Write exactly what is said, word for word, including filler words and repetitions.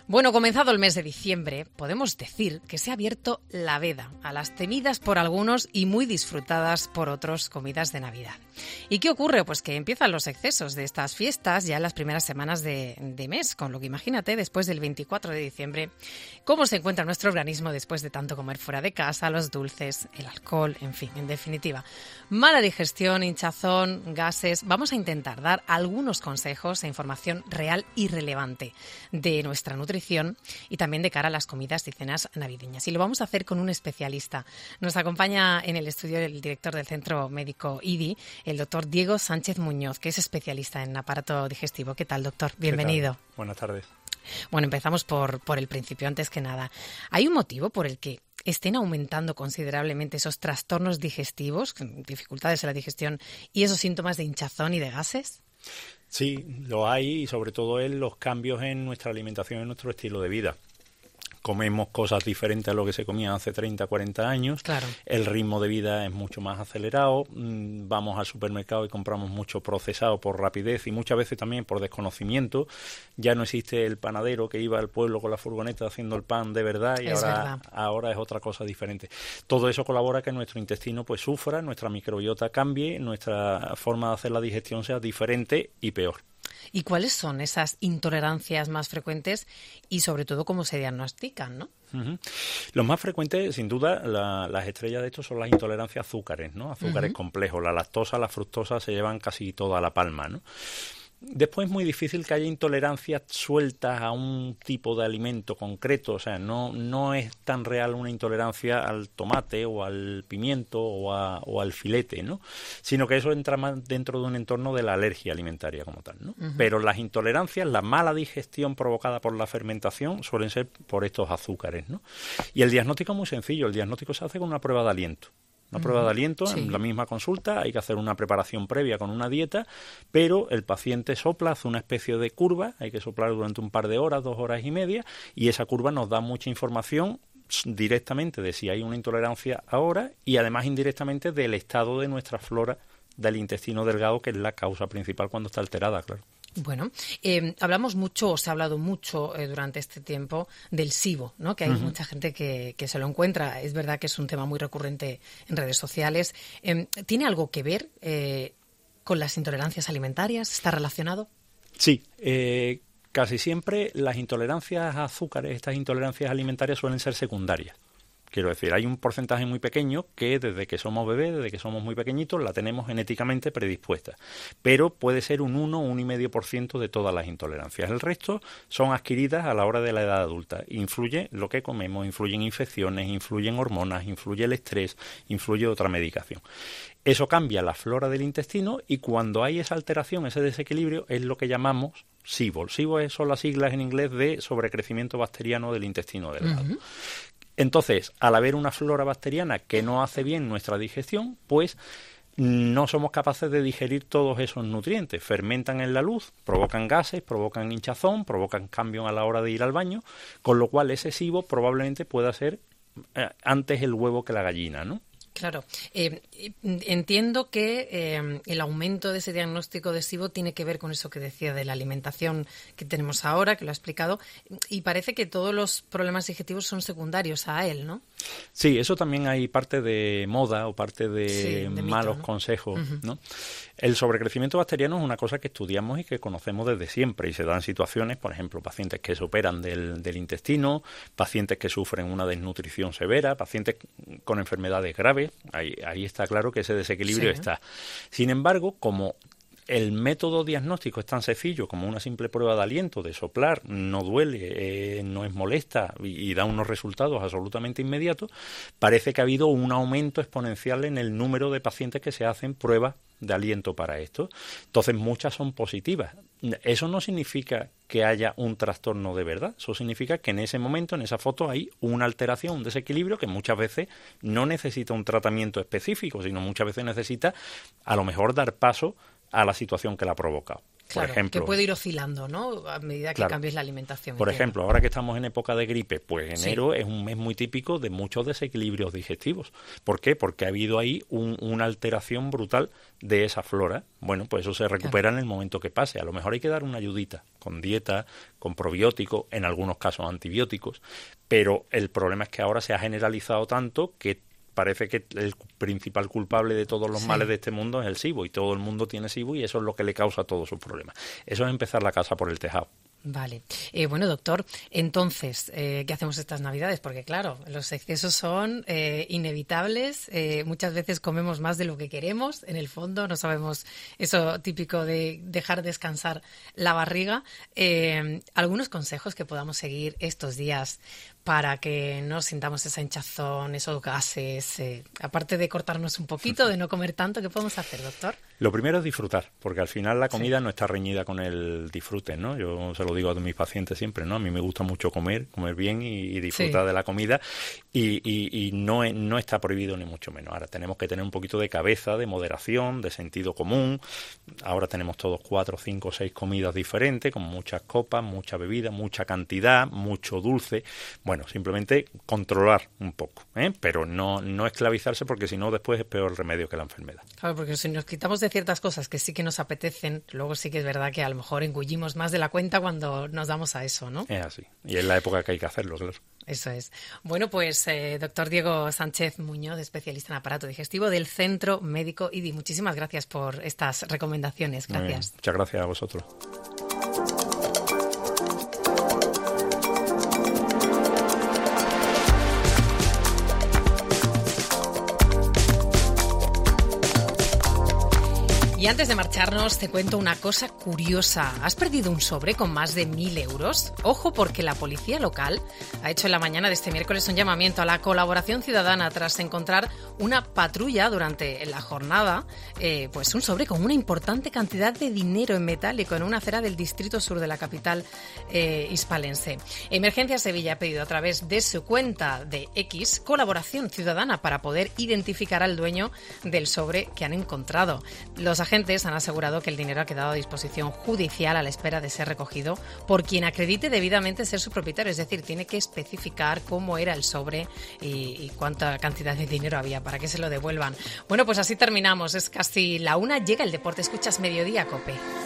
Bueno, comenzado el mes de diciembre, podemos decir que se ha abierto la veda a las temidas por algunos y muy disfrutadas por otros comidas de Navidad. ¿Y qué ocurre? Pues que empiezan los excesos de estas fiestas ya en las primeras semanas de, de mes, con lo que imagínate, después del veinticuatro de diciembre, cómo se encuentra nuestro organismo después de tanto comer fuera de casa, los dulces, el alcohol, en fin, en definitiva. Mala digestión, hinchazón, gases. Vamos a intentar dar algunos consejos e información real y relevante de nuestra nutrición y también de cara a las comidas y cenas navideñas. Y lo vamos a hacer con un especialista. Nos acompaña en el estudio el director del Centro Médico I D I, el doctor Diego Sánchez Muñoz, que es especialista en aparato digestivo. ¿Qué tal, doctor? Bienvenido. ¿Qué tal? Buenas tardes. Bueno, empezamos por, por el principio, antes que nada. ¿Hay un motivo por el que estén aumentando considerablemente esos trastornos digestivos, dificultades en la digestión y esos síntomas de hinchazón y de gases? Sí, lo hay, y sobre todo en los cambios en nuestra alimentación, en nuestro estilo de vida. Comemos cosas diferentes a lo que se comía hace treinta, cuarenta años. Claro. El ritmo de vida es mucho más acelerado. Vamos al supermercado y compramos mucho procesado por rapidez y muchas veces también por desconocimiento. Ya no existe el panadero que iba al pueblo con la furgoneta haciendo el pan de verdad y es ahora, verdad. ahora es otra cosa diferente. Todo eso colabora a que nuestro intestino pues sufra, nuestra microbiota cambie, nuestra forma de hacer la digestión sea diferente y peor. ¿Y cuáles son esas intolerancias más frecuentes y sobre todo cómo se diagnostican, no? Uh-huh. Los más frecuentes, sin duda, la, las estrellas de estos son las intolerancias a azúcares, ¿no? Azúcares uh-huh. complejos. La lactosa, la fructosa se llevan casi toda la palma, ¿no? Después es muy difícil que haya intolerancias sueltas a un tipo de alimento concreto, o sea, no, no es tan real una intolerancia al tomate o al pimiento o, a, o al filete, ¿no? Sino que eso entra más dentro de un entorno de la alergia alimentaria como tal, ¿no? Uh-huh. Pero las intolerancias, la mala digestión provocada por la fermentación suelen ser por estos azúcares, ¿no? Y el diagnóstico es muy sencillo, el diagnóstico se hace con una prueba de aliento. Una prueba de aliento, sí. En la misma consulta, hay que hacer una preparación previa con una dieta, pero el paciente sopla, hace una especie de curva, hay que soplar durante un par de horas, dos horas y media, y esa curva nos da mucha información directamente de si hay una intolerancia ahora y además indirectamente del estado de nuestra flora del intestino delgado, que es la causa principal cuando está alterada, claro. Bueno, eh, hablamos mucho, o se ha hablado mucho eh, durante este tiempo del SIBO, ¿no? Que hay uh-huh. mucha gente que, que se lo encuentra. Es verdad que es un tema muy recurrente en redes sociales. Eh, ¿Tiene algo que ver eh, con las intolerancias alimentarias? ¿Está relacionado? Sí, eh, casi siempre las intolerancias a azúcares, estas intolerancias alimentarias suelen ser secundarias. Quiero decir, hay un porcentaje muy pequeño que desde que somos bebés, desde que somos muy pequeñitos, la tenemos genéticamente predispuesta. Pero puede ser un uno o un coma cinco por ciento de todas las intolerancias. El resto son adquiridas a la hora de la edad adulta. Influye lo que comemos, influyen infecciones, influyen hormonas, influye el estrés, influye otra medicación. Eso cambia la flora del intestino y cuando hay esa alteración, ese desequilibrio, es lo que llamamos SIBO. SIBO son las siglas en inglés de sobrecrecimiento bacteriano del intestino delgado. Uh-huh. Entonces, al haber una flora bacteriana que no hace bien nuestra digestión, pues no somos capaces de digerir todos esos nutrientes. Fermentan en la luz, provocan gases, provocan hinchazón, provocan cambio a la hora de ir al baño, con lo cual ese SIBO probablemente pueda ser eh, antes el huevo que la gallina, ¿no? Claro. Eh, entiendo que eh, el aumento de ese diagnóstico de SIBO tiene que ver con eso que decía de la alimentación que tenemos ahora, que lo ha explicado, y parece que todos los problemas digestivos son secundarios a él, ¿no? Sí, eso también hay parte de moda o parte de, sí, de malos mito, ¿no? consejos, uh-huh. ¿no? El sobrecrecimiento bacteriano es una cosa que estudiamos y que conocemos desde siempre y se dan situaciones, por ejemplo, pacientes que se operan del, del intestino, pacientes que sufren una desnutrición severa, pacientes con enfermedades graves. Ahí, ahí está claro que ese desequilibrio sí. está. Sin embargo, como el método diagnóstico es tan sencillo como una simple prueba de aliento, de soplar, no duele, eh, no es molesta y, y da unos resultados absolutamente inmediatos, parece que ha habido un aumento exponencial en el número de pacientes que se hacen pruebas de aliento para esto. Entonces, muchas son positivas. Eso no significa que haya un trastorno de verdad. Eso significa que en ese momento, en esa foto, hay una alteración, un desequilibrio que muchas veces no necesita un tratamiento específico, sino muchas veces necesita, a lo mejor, dar paso a la situación que la ha provocado. Claro, por ejemplo, que puede ir oscilando, ¿no? A medida que claro, cambies la alimentación. Por entiendo. ejemplo, ahora que estamos en época de gripe, pues enero Sí. es un mes muy típico de muchos desequilibrios digestivos. ¿Por qué? Porque ha habido ahí un, una alteración brutal de esa flora. Bueno, pues eso se recupera claro. en el momento que pase. A lo mejor hay que dar una ayudita con dieta, con probióticos, en algunos casos antibióticos, pero el problema es que ahora se ha generalizado tanto que parece que el principal culpable de todos los sí. males de este mundo es el SIBO, y todo el mundo tiene SIBO y eso es lo que le causa todos sus problemas. Eso es empezar la casa por el tejado. Vale. Eh, bueno, doctor, entonces, eh, ¿qué hacemos estas Navidades? Porque, claro, los excesos son eh, inevitables. Eh, muchas veces comemos más de lo que queremos. En el fondo, no sabemos eso típico de dejar descansar la barriga. Eh, ¿Algunos consejos que podamos seguir estos días para que no sintamos esa hinchazón, esos gases? Eh, aparte de cortarnos un poquito, de no comer tanto, ¿qué podemos hacer, doctor? Lo primero es disfrutar, porque al final la comida sí. no está reñida con el disfrute, ¿no? Yo se lo digo a mis pacientes siempre, ¿no? A mí me gusta mucho comer, comer bien y, y disfrutar sí. de la comida y, y, y no, no está prohibido ni mucho menos. Ahora tenemos que tener un poquito de cabeza, de moderación, de sentido común. Ahora tenemos todos cuatro, cinco, seis comidas diferentes, con muchas copas, mucha bebida, mucha cantidad, mucho dulce. Bueno, simplemente controlar un poco, ¿eh? Pero no, no esclavizarse, porque si no después es peor el remedio que la enfermedad. Claro, porque si nos quitamos de ciertas cosas que sí que nos apetecen, luego sí que es verdad que a lo mejor engullimos más de la cuenta cuando nos damos a eso, ¿no? Es así. Y es la época que hay que hacerlo, claro. Eso es. Bueno, pues eh, doctor Diego Sánchez Muñoz, especialista en aparato digestivo del Centro Médico I D I. Muchísimas gracias por estas recomendaciones. Gracias. Muchas gracias a vosotros. Y antes de marcharnos, te cuento una cosa curiosa. ¿Has perdido un sobre con más de mil euros? Ojo, porque la policía local ha hecho en la mañana de este miércoles un llamamiento a la colaboración ciudadana tras encontrar una patrulla durante la jornada, eh, pues un sobre con una importante cantidad de dinero en metálico en una acera del distrito sur de la capital eh, hispalense. Emergencia Sevilla ha pedido a través de su cuenta de X colaboración ciudadana para poder identificar al dueño del sobre que han encontrado. Los agentes han asegurado que el dinero ha quedado a disposición judicial a la espera de ser recogido por quien acredite debidamente ser su propietario. Es decir, tiene que especificar cómo era el sobre y, y cuánta cantidad de dinero había para que se lo devuelvan. Bueno, pues así terminamos. Es casi la una. Llega el deporte. Escuchas Mediodía, COPE.